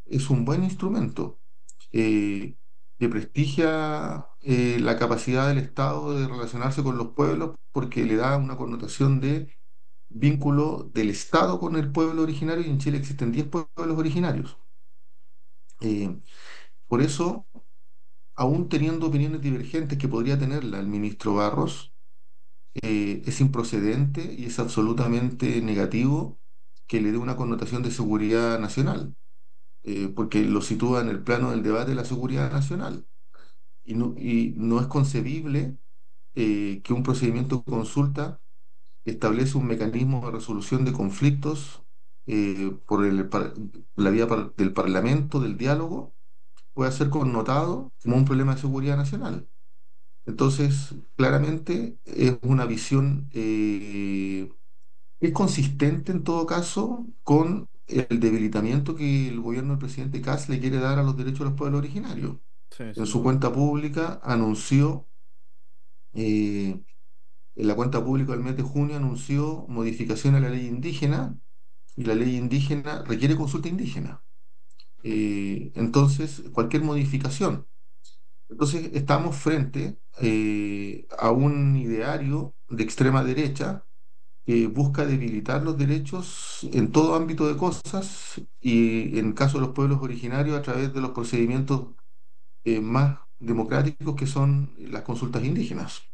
es un buen instrumento que prestigia la capacidad del Estado de relacionarse con los pueblos porque le da una connotación de vínculo del Estado con el pueblo originario y en Chile existen 10 pueblos originarios. Eh, por eso, aún teniendo opiniones divergentes que podría tenerla el ministro Barros, es improcedente y es absolutamente negativo que le dé una connotación de seguridad nacional, porque lo sitúa en el plano del debate de la seguridad nacional. Y no es concebible que un procedimiento de consulta establece un mecanismo de resolución de conflictos por la vía del Parlamento, del diálogo, pueda ser connotado como un problema de seguridad nacional. Entonces, claramente es una visión es consistente en todo caso con el debilitamiento que el gobierno del presidente Kast le quiere dar a los derechos de los pueblos originarios. Sí, En sin su duda. cuenta pública anunció, eh, en la cuenta pública del mes de junio anunció modificación a la ley indígena y la ley indígena requiere consulta indígena. Entonces, cualquier modificación. Entonces, estamos frente a un ideario de extrema derecha que busca debilitar los derechos en todo ámbito de cosas y en caso de los pueblos originarios a través de los procedimientos más democráticos que son las consultas indígenas.